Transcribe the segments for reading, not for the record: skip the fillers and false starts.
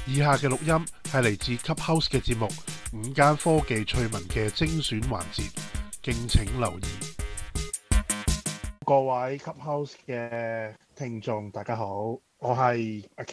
以下嘅錄音係嚟自 Clubhouse 嘅節目午間科技趣聞嘅精選環節，敬請留意。各位 Clubhouse 嘅聽眾，大家好，我係阿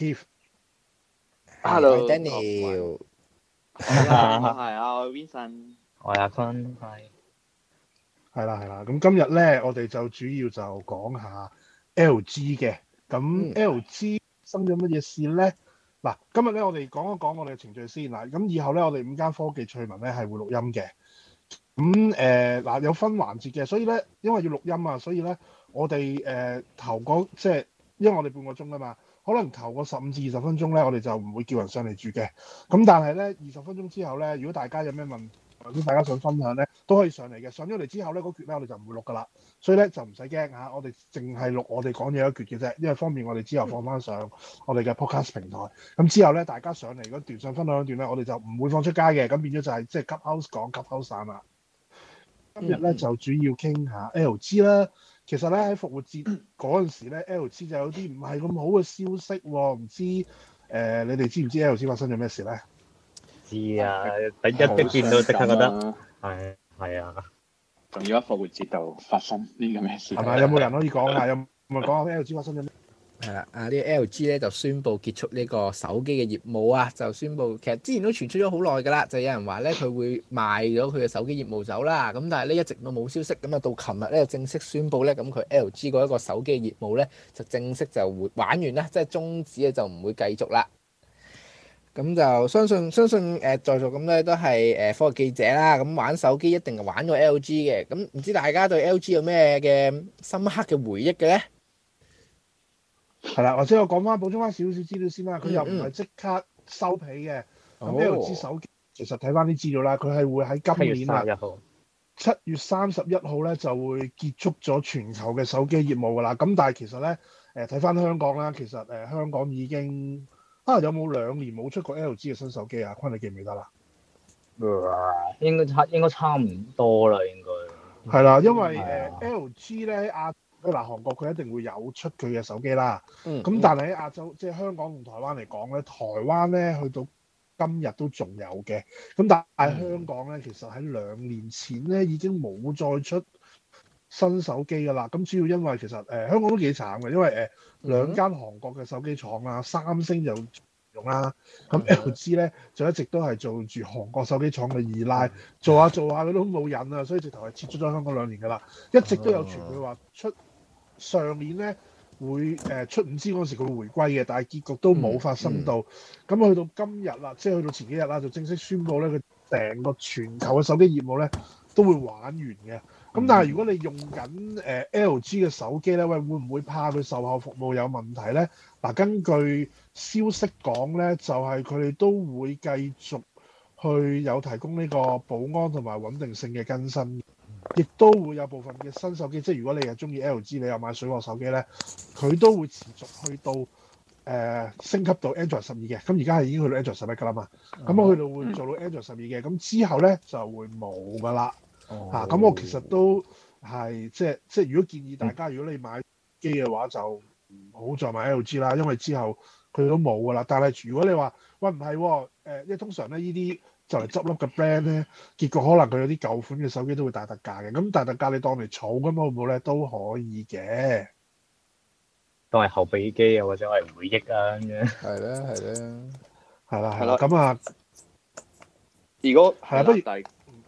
Keith。Hello， Daniel。 我係阿 Vincent。 我係阿坤， 係啦。咁今日咧，我哋就主要就講下 LG 嘅。咁 LG 生咗乜嘢事咧？嗱，今日咧我哋講一講我哋嘅程序先嗱。咁以後咧，我哋午間科技趣聞咧係會錄音嘅。咁嗱有分環節嘅，所以咧因為要錄音啊，所以咧我哋頭嗰即係因為我哋半個鐘啊嘛，可能頭個15至20分鐘咧，我哋就唔會叫人上嚟住嘅。咁但係咧20分鐘之後咧，如果大家有咩問題，或者大家想分享咧，都可以上嚟嘅。上咗嚟之後咧，嗰橛咧我哋就唔會錄噶啦，所以咧就唔使驚嚇，我哋淨係錄我哋講嘢一橛嘅啫，因為方便我哋之後放翻上我哋嘅 podcast 平台。咁之後咧，大家上嚟嗰段想分享一段咧，我哋就唔會放出街嘅，咁變咗就係即係 Clubhouse 講 Clubhouse 散啦。今日咧就主要傾下 LG 啦。其實咧喺復活節嗰陣時咧，LG 就有啲唔係咁好嘅消息喎，唔知你哋知唔知 LG 發生咗咩事咧？ 知啊！第一見到即刻覺得係啊， 仲要喺復活節度發生呢咁嘅事， 係咪？有冇人可以講下？有冇人講下 LG 發生咗咩？ 係啦，呢個 LG 咧就宣布結束呢個手機嘅業務啊，就宣布其實之前都傳出咗好耐㗎啦，就有人話咧佢會賣咗佢嘅手機業務走啦，咁但係咧一直都冇消息，咁啊到琴日咧正式宣布咧，咁佢 LG 嗰一個手機業務咧就正式就玩完啦，即係終止咧就唔會繼續啦。咁就相信在座咁咧都係科技記者啦，咁玩手機一定係玩過 LG 嘅，咁唔知大家對 LG 有咩嘅深刻嘅回憶嘅咧？ 係啦，或者我講翻補充翻少少資料先啦。佢又唔係即刻收皮嘅。咁 LG 手機其實睇翻啲資料啦，佢係會喺今年7月31號咧就會結束咗全球嘅手機業務㗎啦。咁但係其實咧睇翻香港啦，其實香港已經有冇2年冇出過 LG 嘅新手機啊？坤你記唔記得啦？ 應該差唔多啦，應該係啦，因為LG 咧喺韓國佢一定會有出佢嘅手機啦。咁但係喺亞洲，即係香港同台灣嚟講咧，台灣咧去到今日都仲有嘅。咁但係香港咧，其實喺2年前咧已經冇再出新手機㗎啦。咁主要因為其實香港都幾慘嘅，因為2間韓國嘅手機廠啊，三星就用啦，咁 LG 咧就一直都係做住韓國手機廠嘅二奶，做下佢都冇癮啊，所以直頭係撤出咗香港2年㗎啦。一直都有傳佢話上年咧會出5G嗰時佢會回歸嘅，但係結局都冇發生到。咁去到今日啦，即係去到前幾日啦，就正式宣布咧，佢成個全球嘅手機業務咧都會玩完嘅。咁但係如果你用緊LG 嘅手機咧，喂，會唔會怕佢售後服務有問題咧？嗱，根據消息講咧，就係佢哋都會繼續去有提供呢個保安同埋穩定性嘅更新。亦都會有部分嘅新手機，即係如果你係中意 LG，你有買水貨手機咧，佢都會持續去到升級到 Android 12嘅。咁而家係已經去到 Android 11㗎啦嘛。咁我去到會做到 Android 12嘅，咁之後咧就會冇㗎啦。咁我其實都係即係如果建議大家，如果你買機嘅話，就唔好再買 LG 啦，因為之後佢都冇㗎啦。但係如果你話喂唔係喎，因為通常咧呢啲就嚟執笠嘅 brand 咧，結果可能佢有啲舊款嘅手機都會大特價嘅。咁大特價你當嚟儲咁好唔好咧？都可以嘅， 當係後備機啊，或者係回憶啊咁樣。 係啦。咁啊， 如果係啊，不如但係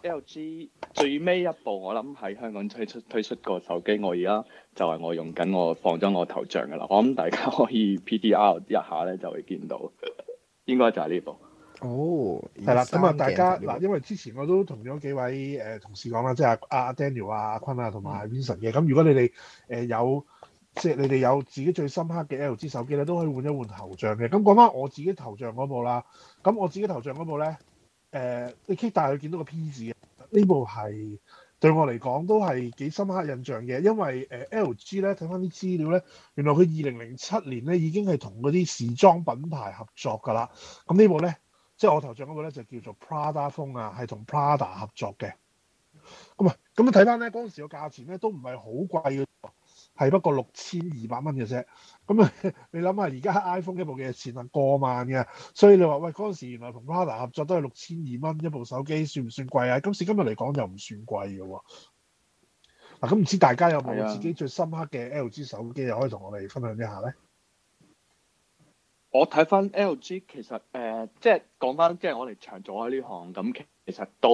LG 最尾一步，我諗喺香港推出個手機，我而家就係我用緊，我放咗我頭像㗎啦。我諗大家可以 PTR 一下咧，就會見到，應該就係呢部。 係啦，咁啊，大家嗱，因為之前我都同咗幾位同事講啦，即係阿 Daniel 啊、阿坤啊同埋 Vincent 嘅。咁如果你哋有即係你哋有自己最深刻嘅 LG 手機咧，都可以換一換頭像嘅。咁講翻我自己頭像嗰部啦，咁我自己頭像嗰部咧，你 click 大佢見到個 P 字嘅，呢部係對我嚟講都係幾深刻印象嘅，因為LG 咧睇翻啲資料咧，原來佢2007年咧已經係同嗰啲時裝品牌合作㗎啦。咁呢部咧。即係我頭像嗰個咧就叫做 Prada 風啊，係同 Prada 合作嘅。咁你睇翻咧嗰陣時個價錢咧都唔係好貴嘅， 係不過6200蚊嘅啫。咁你諗下而家 iPhone 一部幾錢啊？過萬嘅，所以你話喂嗰陣時原來同 Prada 合作都係6200蚊一部手機，算唔算貴啊？今時今日嚟講又唔算貴嘅喎。嗱，咁唔知大家有冇自己最深刻嘅 LG 手機，又可以同我哋分享一下咧？ 我睇翻 LG 其實即係講翻，即係我哋長做開呢行，咁其實到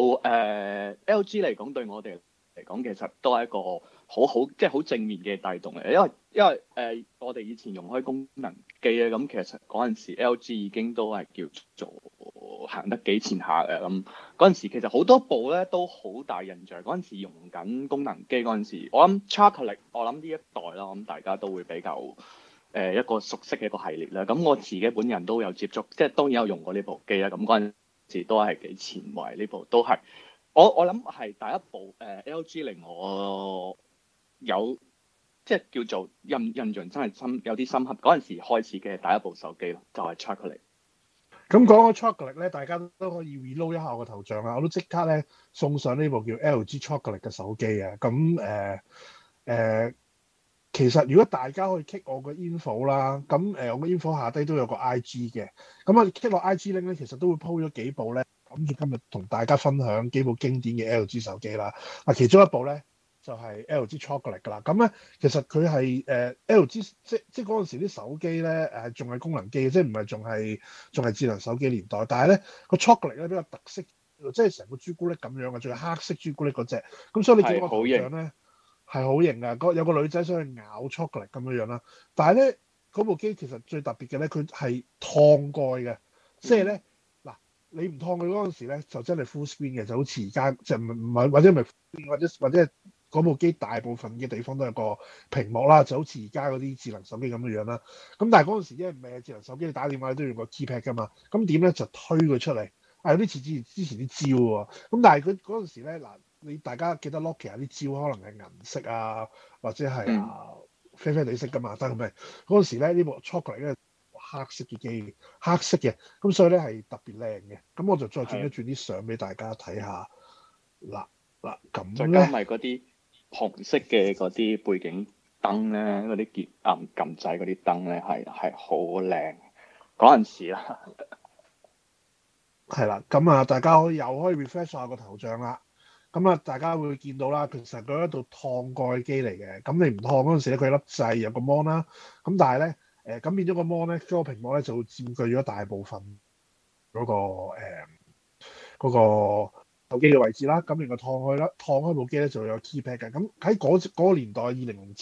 LG 嚟講，對我哋嚟講，其實都係一個好即係好正面嘅帶動嚟。因為我哋以前用開功能機咧，咁其實嗰陣時 LG 已經都係叫做行得幾前下嘅。咁嗰陣時其實好多部咧都好大印象。嗰陣時用緊功能機嗰陣時，我諗 Chocolate， 我諗呢一代啦，咁大家都會比較一個熟悉嘅一個系列啦。咁我自己本人都有接觸，即係當然有用過呢部機啦。咁嗰陣時都係幾前衞，呢部都係我諗係第一部LG 令我有即係叫做印象真係有啲深刻。嗰陣時開始嘅第一部手機咯，就係 Chocolate。 咁講起 Chocolate 咧，大家都可以 reload 一下我個頭像啦。我都即刻咧送上呢部叫 LG Chocolate 嘅手機啊。咁其實如果大家可以 click 我個 info 啦，咁我個 info 下低都有個 IG 嘅。咁我 click 落 IG link 咧，其實都會 po 咗幾部咧，諗住今日同大家分享幾部經典嘅 LG 手機啦。嗱，其中一部咧就係 LG Chocolate 㗎啦。咁咧其實佢係LG 即嗰陣時啲手機咧仲係功能機，即係唔係仲係智能手機年代。但係咧個 Chocolate 咧比較特色，即係成個朱古力咁樣嘅，仲係黑色朱古力嗰隻。咁所以你見我頭像咧係好型㗎，有個女仔想去咬 Chocolate 咁樣啦。但係咧嗰部機其實最特別嘅咧，佢係燙蓋嘅，即係咧嗱，你唔燙佢嗰陣時咧，就真係 full screen 嘅，就好似而家就唔係或者唔係或者嗰部機大部分嘅地方都有個屏幕啦，就好似而家嗰啲智能手機咁樣啦。咁但係嗰陣時因為唔係智能手機，你打電話你都要用個 keypad 㗎嘛。咁點咧就推佢出嚟，有啲似之前啲招喎。咁但係佢嗰陣時咧嗱。你大家記得 Nokia 啲招可能係銀色啊，或者係啡啡地色噶嘛，但係咪嗰陣時咧呢部 Chocolate 咧黑色嘅機，黑色嘅，咁所以咧係特別靚嘅。咁我就再轉一轉啲相俾大家睇下。嗱咁再加埋嗰啲紅色嘅嗰啲背景燈咧，嗰啲撳掣嗰啲燈咧係好靚嗰陣時啦。 係啦，咁啊大家又可以 refresh 下個頭像啦。咁啊，大家會見到啦，其實佢係一度燙蓋機嚟嘅。咁你唔燙嗰陣時咧，佢有粒掣有個 mon 啦。咁但係咧，咁變咗個 mon 咧，嗰個屏幕咧就會佔據咗大部分嗰個手機嘅位置啦。咁另外燙開部機咧就會有 keypad 嘅。咁喺嗰個年代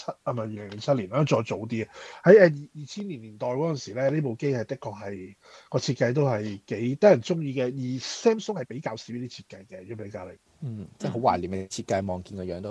，2007年啦，再早啲嘅。喺2000年代嗰陣時咧，呢部機係的確係個設計都係幾得人中意嘅。而 Samsung 係比較少呢啲設計嘅，如果比較嚟。 即係好懷念嘅設計，望見個樣都。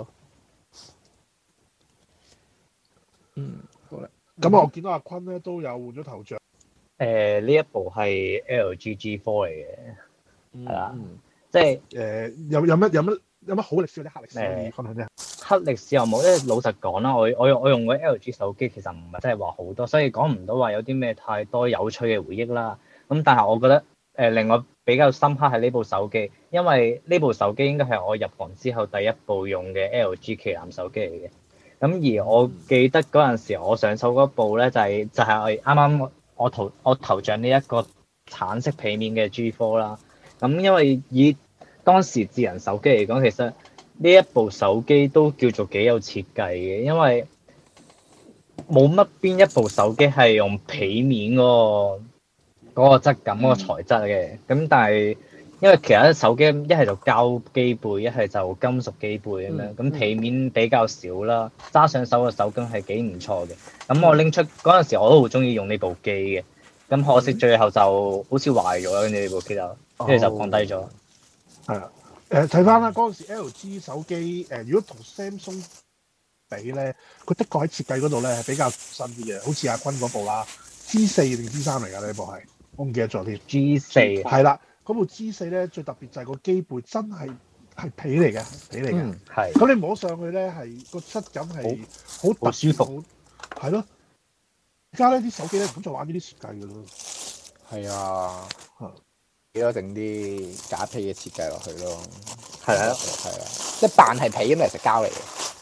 好啦。咁我見到阿坤咧都有換咗頭像。 呢一部係 LG G4 嚟嘅，係啦，即係有乜好歷史啲黑歷史可以分享啫？ 黑歷史又冇，因為老實講啦，我用過 LG 手機其實唔係真係話好多，所以講唔到話有啲咩太多有趣嘅回憶啦。咁但係我覺得令我比較深刻係呢部手機，因為呢部手機應該係我入行之後第一部用嘅 LG 旗艦手機嚟嘅。咁而我記得嗰陣時我上手嗰部咧就係啱啱我頭像呢一個橙色皮面嘅 G4 啦。咁因為以當時智能手機嚟講，其實呢一部手機都叫做幾有設計嘅，因為冇乜邊一部手機係用皮面嗰個質感嗰個材質嘅。咁但係因為其他手機一係就膠機背，一係就金屬機背咁樣，咁皮面比較少啦，揸上手嘅手感係幾唔錯嘅。咁我拎出嗰陣時我都好中意用呢部機嘅，咁可惜最後就好似壞咗，跟住呢部機跟住就放低咗。 係啊，睇翻啦，嗰陣時 LG 手機如果同 Samsung 比咧，佢的確喺設計嗰度咧係比較新啲嘅，好似阿坤嗰部啦 ，G4 定 G3 嚟㗎呢部係，我唔記得咗添。 G4 係啦，嗰部 G4咧最特別就係個機背真係皮嚟嘅， 係。 咁你摸上去咧係個質感係好舒服， 係咯。而家咧啲手機咧唔好再玩呢啲設計㗎咯。 係啊。幾多整啲假皮嘅設計落去咯， 係啊， 即係扮係皮咁，其實膠嚟嘅。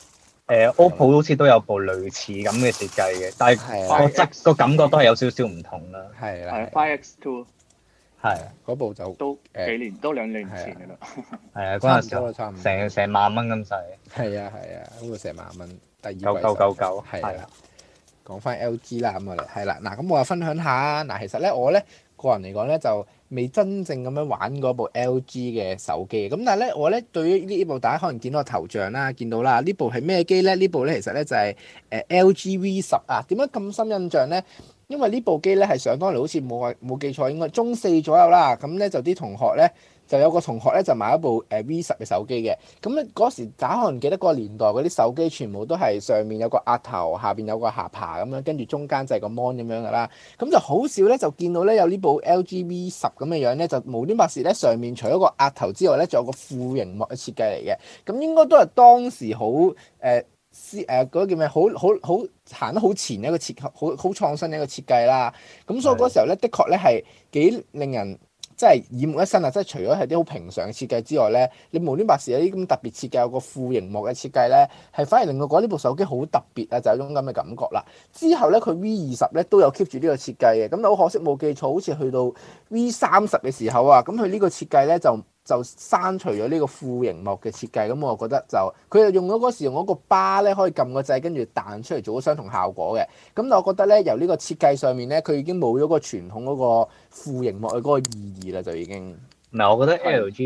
OPPO 好似都有部類似咁嘅設計嘅，但係個感覺都係有少少唔同啦。 係啦係 5X2 係嗰部就都幾年都2年前㗎啦。 係啊，嗰陣時候差唔多成萬蚊咁細。 係啊，嗰個成萬蚊，第二季 9999 係啊。講翻 LG 啦，咁我哋係啦，嗱咁我又分享下嗱，其實咧我咧個人嚟講咧就未真正咁樣玩過部 LG 嘅手機，咁但係咧我咧對於呢部大家可能見到個頭像啦，見到啦，呢部係咩機咧？呢部咧其實咧就係LG V10啊，點解咁深印象咧？因為呢部機咧係上當年好似冇記錯，應該中4左右啦，咁咧就啲同學咧。就有個同學咧就買一部V10嘅手機嘅，咁咧嗰時大家可能記得嗰個年代嗰啲手機全部都係上面有個額頭，下邊有個下巴咁樣，跟住中間就係個 mon 咁樣噶啦，咁就好少咧就見到咧有呢部 LG V10咁嘅樣咧，就無端白事咧上面除咗個額頭之外咧，仲有個副螢幕嘅設計嚟嘅，咁應該都係當時好嗰個叫咩？好行得好前一個設計，好創新一個設計啦。咁所以嗰時候咧，的確咧係幾令人即係耳目一新啊！即係除咗係啲好平常嘅設計之外咧，你無端白事有啲咁特別設計，有個副螢幕嘅設計咧，係反而令我覺得呢部手機好特別啊！就有種咁嘅感覺啦。之後咧，佢 V20咧都有 keep 住呢個設計嘅，咁好可惜冇記錯，好似去到 V30嘅時候啊，咁佢呢個設計咧就刪除咗呢個副螢幕嘅設計，咁我覺得就佢就用咗嗰時用嗰個巴咧，可以撳個掣，跟住彈出嚟做咗相同效果嘅。咁但我覺得咧，由呢個設計上面咧，佢已經冇咗個傳統嗰個副螢幕嘅嗰個意義啦，就已經。 唔係，我覺得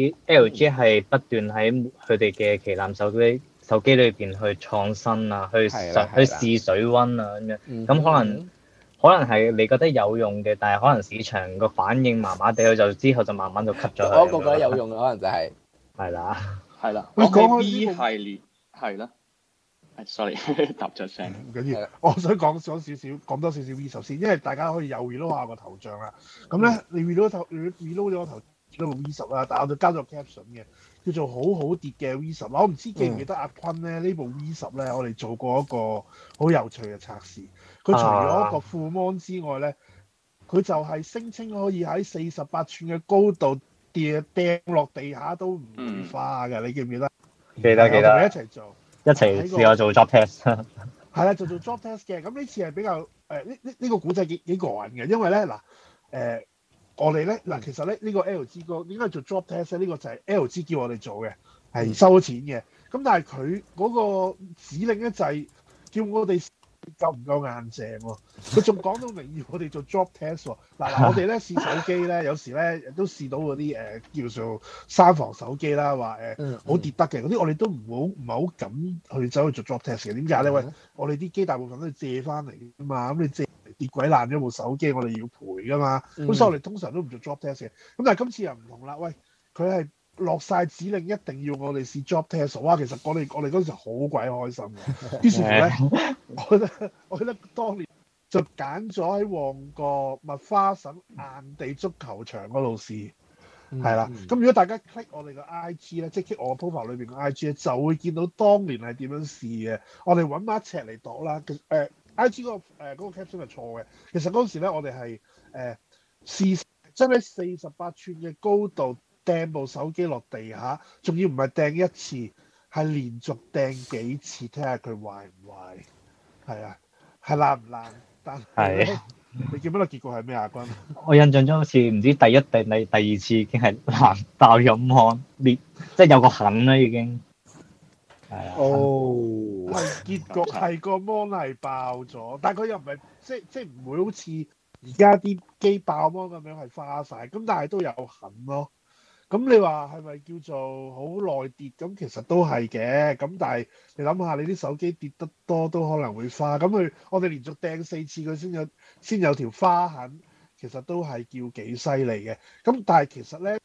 LG 係不斷喺佢哋嘅旗艦手機裏邊去創新啊，去試水溫啊咁樣。咁可能係你覺得有用嘅，但係可能市場個反應麻麻地，佢就之後就慢慢就 cut 咗佢。 我覺得有用嘅可能就係係啦。 我講 V 系列係啦。sorry 答咗聲。 唔緊要，我想講多少少 V 首先，因為大家可以又 reload 下個頭像啦。咁咧，你 reload 咗個頭見到部 V10啦，但係我就加咗 caption 嘅，叫做好好跌嘅 V10。我唔知記唔記得阿坤咧呢部 V10咧，我哋做過一個好有趣嘅測試。佢除咗個副 mon 之外咧，佢就係聲稱可以喺48寸嘅高度掟落地下都唔會花嘅。你記唔記得？ 記得。 我同你一齊做， 一齊試下做 job test。 係啦，做 job test 嘅。咁呢次係比較呢個古仔幾過癮嘅，因為咧我哋咧其實咧呢個 LG 個點解做 job test 咧？呢個就係 LG 叫我哋做嘅，係收咗錢嘅。咁但係佢嗰個指令咧就係叫我哋夠唔夠硬淨喎？佢仲講到明要我哋做 job test 喎。嗱，我哋咧試手機咧，有時咧都試到嗰啲叫做三防手機啦，話好跌得嘅嗰啲，我哋都唔係好敢去走去做 job test 嘅。點解咧？喂，我哋啲機大部分都係借翻嚟㗎嘛，咁你借跌鬼爛咗部手機，我哋要賠㗎嘛。咁所以我哋通常都唔做 job test 嘅。咁但係今次又唔同啦，喂，佢係落晒指令，一定要我哋試 job test。哇！其實我哋嗰陣時好鬼開心嘅。於是乎咧，我覺得當年就揀咗喺旺角麥花臣硬地足球場嗰度試，係啦。咁如果大家 click 我哋個 IG 咧，即係 click 我個 profile 裏邊個 IG 咧，就會見到當年係點樣試嘅。我哋揾埋一尺嚟度啦。IG 嗰個 caption 係錯嘅。其實嗰陣時咧，我哋係試真係48寸嘅高度掟部手機落地下，仲要唔係掟一次，係連續掟幾次，睇下佢壞唔壞。係啊，係爛唔爛？但係你記唔記得結果係咩啊？君， 我印象中好似唔知第一定第二次已經係爛爆咗芒裂，即係有個痕啦已經。係啊。 係結局係個芒係爆咗，但係佢又唔係即係唔會好似而家啲機爆芒咁樣係花晒，咁但係都有痕咯。咁你話係咪叫做好耐跌？咁其實都係嘅。咁但係你諗下，你啲手機跌得多都可能會花。咁我哋連續掟4次佢先有條花痕，其實都係叫幾犀利嘅。咁但係其實咧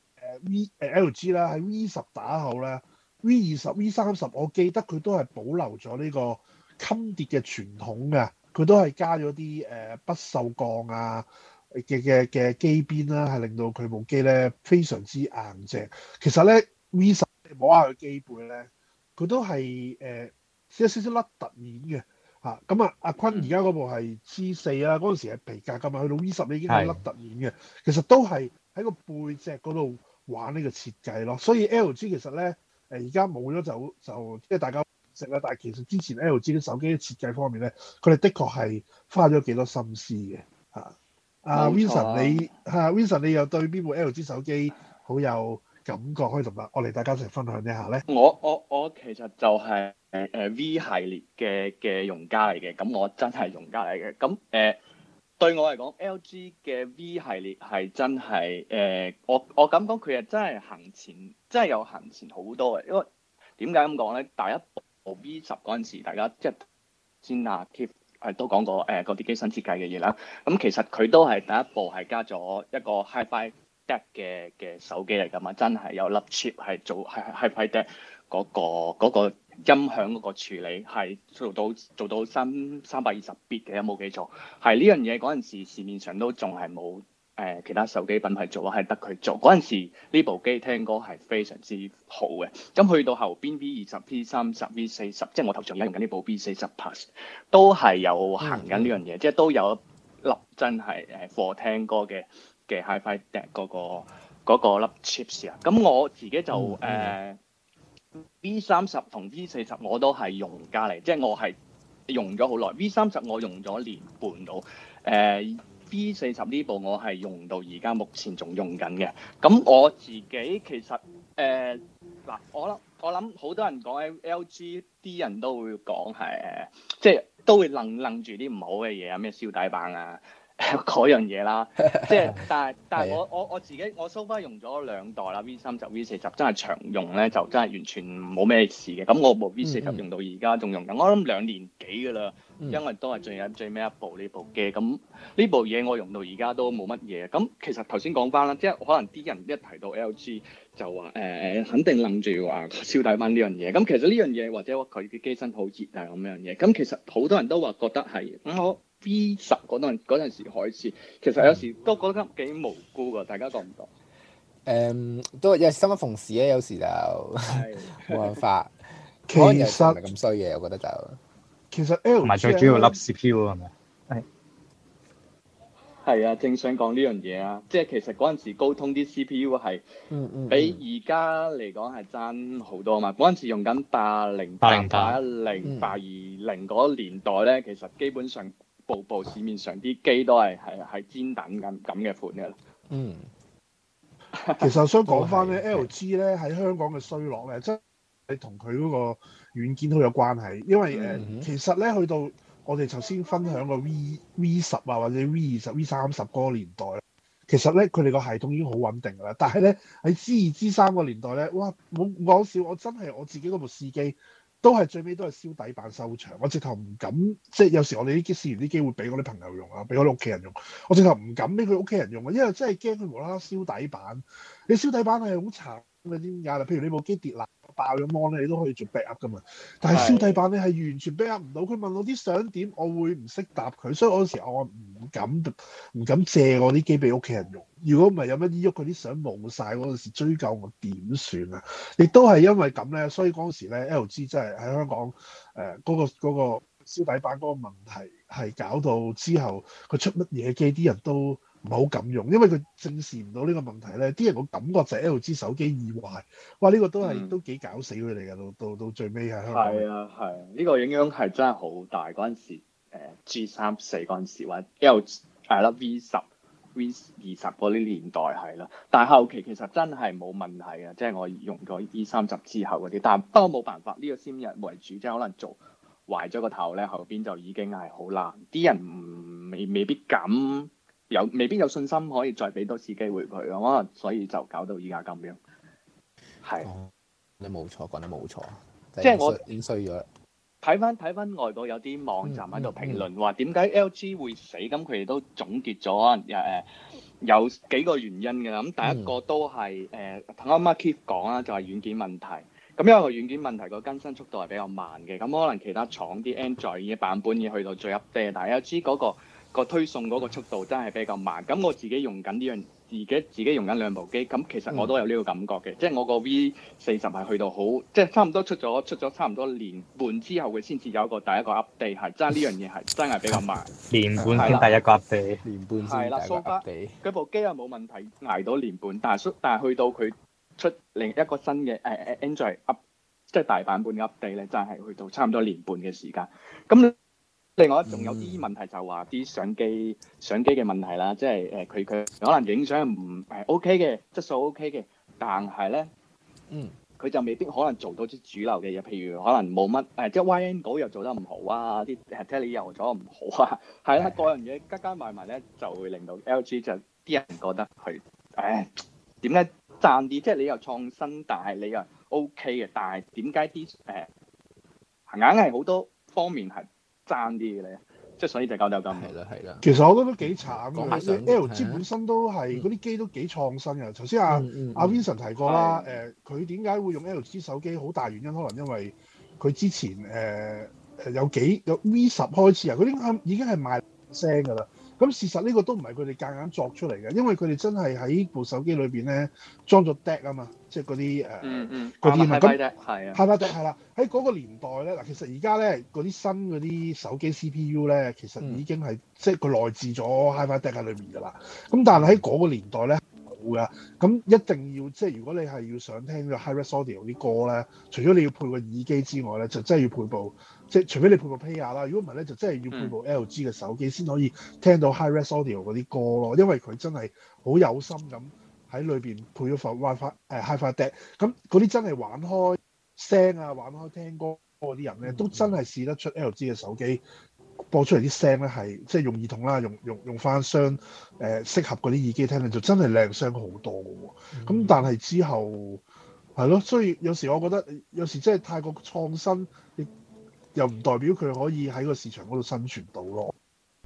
LG 啦喺 V10 打後咧 V20、V30，我記得佢都係保留咗呢個襟跌嘅傳統嘅，佢都係加咗啲不鏽鋼啊嘅機邊啦，係令到佢部機咧非常之硬淨。其實咧 V10 摸下佢機背咧，佢都係有少少甩突面嘅嚇。咁阿坤而家嗰部係 G4啦，嗰陣時係皮革噶嘛，去到 V10 已經係甩突面嘅。其實都係喺個背脊嗰度玩呢個設計咯。所以 LG 其實咧而家冇咗就即係大家識啦，但係其實之前 LG 啲手機設計方面咧，佢哋的確係花咗幾多心思嘅嚇。阿冇錯啊 Vincent 你又對邊部 LG 手機好有感覺，可以同我哋大家一齊分享一下咧？ 我其實就係V 系列嘅用家嚟嘅，咁我真係用家嚟嘅。咁對我嚟講，LG 嘅 V 系列係真係我咁講，佢係真係行前，真係有行前好多嘅。因為點解咁講咧？第一部 V10嗰陣時，大家即係先啊 Keith 都講過個啲機身設計嘅嘢啦。咁其實佢都係第一部係加咗一個 HiFi DAC 嘅手機嚟㗎嘛，真係有粒 chip 係做 HiFi DAC 嗰個音響嗰個處理係做到320 bit 嘅，有冇記錯？係呢樣嘢嗰陣時市面上都仲係冇其他手機品牌做，係得佢做。嗰陣時呢部機聽歌係非常之好嘅。咁去到後邊 V20、V30、V40，即係我頭上而家用緊呢部 V40 Plus，都係有行緊呢樣嘢，即係都有一粒真係貨聽歌嘅 HiFi DAC 嗰個粒 chips 啊。咁我自己就V30 同 V40我都係用家嚟，即係我係用咗好耐。V30 我用咗年半到，V40呢部我係用到而家目前仲用緊嘅。咁我自己其實嗱，我諗好多人講 LG 啲人都會講係即係都會楞住啲唔好嘅嘢啊，咩燒底板啊。嗰樣嘢啦，即係但係我自己我 so far 用咗2代啦 ，V30、V40 真係長用咧，就真係完全冇咩事嘅。咁我部 V40 用到而家仲用緊，我諗2年幾㗎啦，因為都係最尾一部呢部機。咁呢部嘢我用到而家都冇乜嘢。咁其實頭先講翻啦，即係可能啲人一提到 LG 就話肯定諗住話燒底板呢樣嘢。咁其實呢樣嘢或者佢嘅機身好熱啊咁樣嘢。咁其實好多人都話覺得係我。V10嗰陣時開始，其實有時都覺得幾無辜㗎，大家覺唔覺？ 都有生不逢時咧，有時就冇辦法。 其實唔係咁衰嘅，我覺得就其實 LG 同埋最主要粒 CPU 係咪？ 係啊，正想講呢樣嘢啊，即係其實嗰陣時高通啲 CPU 係比而家嚟講係爭好多嘛。嗰陣時用緊808、810、820嗰年代咧，其實基本上部市面上啲機都係尖等咁嘅款嘅啦。 其實我想講翻咧，LG 咧喺香港嘅衰落咧，真係同佢嗰個軟件好有關係。因為其實咧去到我哋頭先分享個 V10啊或者 V20、V30嗰個年代，其實咧佢哋個系統已經好穩定㗎啦。但係咧喺 G2、G3個年代咧，哇冇講笑，我真係我自己嗰部試機。都係最尾都係燒底板收場，我直頭唔敢，即係有時我哋啲試完啲機會俾我啲朋友用啊，俾我啲屋企人用，我直頭唔敢俾佢屋企人用啊，因為真係驚佢無啦啦燒底板。你燒底板係好慘嘅，點解啦？譬如你部機跌爛爆咗 mon 咧，你都可以做 backup 噶嘛。但係燒底板你係完全 backup 唔到，佢問我啲相點，我會唔識答佢，所以嗰時我唔敢借我啲機俾屋企人用。如果唔係有乜依喐，佢啲相冇晒嗰陣時追究我點算啊？亦都係因為咁咧，所以嗰陣時咧 LG 真係喺香港嗰個燒底板嗰個問題係搞到之後佢出乜嘢機啲人都唔係好敢用，因為佢正視唔到呢個問題咧。啲人個感覺就係 LG 手機易壞，哇！呢個都幾搞死佢哋嘅，到最尾喺香港。 係啊，呢個影響係真係好大。嗰陣時G3、4嗰陣時或者 LG 係啦 V10、V20嗰啲年代係啦，但係後期其實真係冇問題嘅，即係我用咗 V30之後嗰啲，但不過冇辦法，呢個先入為主，即係可能做壞咗個頭咧，後邊就已經係好難，啲人未必敢未必有信心可以再俾多次機會佢咯，可能所以就搞到而家咁樣。係， 你冇錯，講得冇錯， 即係我已經衰咗啦。 睇翻外國有啲網站喺度評論話點解 LG 會死，咁佢哋都總結咗有幾個原因嘅啦。咁第一個都係啱啱 Keith 講啦，就係軟件問題。咁因為個軟件問題個更新速度係比較慢嘅，咁可能其他廠啲 Android 嘅版本已經去到最 update，但係 LG 嗰個推送嗰個速度真係比較慢。咁我自己用緊呢樣，自己用緊2部機，咁其實我都有呢個感覺嘅，即係我個 V40係去到好，即係差唔多出咗差唔多年半之後，佢先至有第一個 update， 係真係呢樣嘢係真係比較慢。 年半先第一個 update， 年半先係啦， 第一個 update。 佢部機又冇問題，捱到年半，但係去到佢出另一個新嘅Android 即係大版本 update 咧，真係去到差唔多年半嘅時間。咁另外仲有啲問題就話啲相機嘅問題啦，即係佢可能影相唔OK 嘅，質素 OK 嘅，但係咧佢就未必可能做到啲主流嘅嘢，譬如可能冇乜即係 YN 稿又做得唔好啊，啲tele 又做得唔好啊，係啦，各樣嘢加埋咧就會令到 LG 就啲人覺得佢點解賺啲？即係你又創新，但係你又 OK 嘅，但係點解啲硬係好多方面係爭啲嘅咧？即係所以就搞到咁。 係啦。 其實我覺得都幾慘講下相 LG 本身都係嗰啲機都幾創新嘅。頭先阿 Vincent 提過啦，佢點解會用 LG 手機？好大原因可能因為佢之前有 V10 開始啊，佢已經係賣聲㗎啦。咁事實呢個都唔係佢哋夾硬作出嚟嘅，因為佢哋真係喺部手機裏邊咧裝咗 DAC 啊嘛，即係嗰啲嗰啲嘛。咁係啊 Hyper DAC 係啦。喺嗰個年代咧，嗱其實而家咧嗰啲新嗰啲手機 CPU 咧，其實已經係即係佢內置咗 Hyper DAC 喺裏面㗎啦。咁但係喺嗰個年代咧冇㗎，咁一定要即係如果你係要想聽個 Hi-Res Audio 啲歌咧，除咗你要配個耳機之外咧，就真係要配部。即係除非你配部 Player 啦，如果唔係咧，就真係要配部 LG 嘅手機先可以聽到 Hi-Res Audio 嗰啲歌咯，因為佢真係好有心咁喺裏邊配咗份 WiFi Hi-Fi DAC，咁嗰啲真係玩開聲啊、玩開聽歌嗰啲人咧，都真係試得出 LG 嘅手機播出嚟啲聲咧係即係用耳筒啦，用翻適合嗰啲耳機聽咧，就真係靚聲好多嘅喎。咁但係之後係咯，所以有時我覺得有時真係太過創新，又唔代表佢可以喺個市場嗰度生存到咯。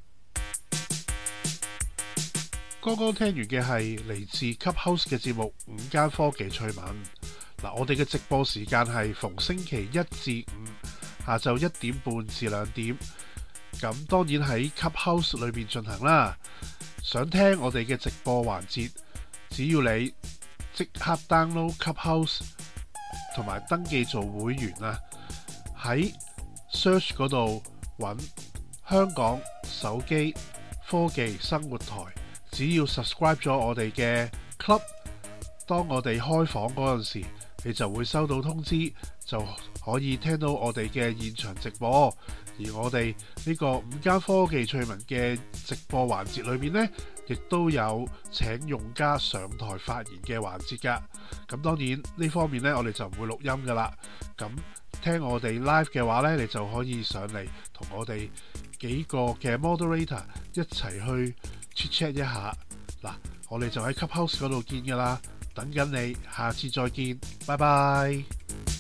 剛剛聽完嘅係嚟自 Clubhouse 嘅節目《午間科技趣聞》。嗱，我哋嘅直播時間係逢星期1至5下晝1點半至2點。咁當然喺 Clubhouse 裏面進行啦。想聽我哋嘅直播環節，只要你即刻 download Clubhouse 同埋登記做會員啊，喺search 嗰度揾香港手機科技生活台，只要 subscribe 咗我哋嘅 club， 當我哋開房嗰陣時，你就會收到通知，就可以聽到我哋嘅現場直播。而我哋呢個午間科技趣聞嘅直播環節裏面呢，亦都有請用家上台發言嘅環節㗎。咁當然呢方面呢，我哋就唔會錄音㗎啦。咁聽我哋 live 嘅話呢，你就可以上嚟同我哋幾個嘅 moderator 一齊去 chat 一下。嗱，我哋就喺 Clubhouse 嗰度見㗎啦，等緊你，下次再見，拜拜。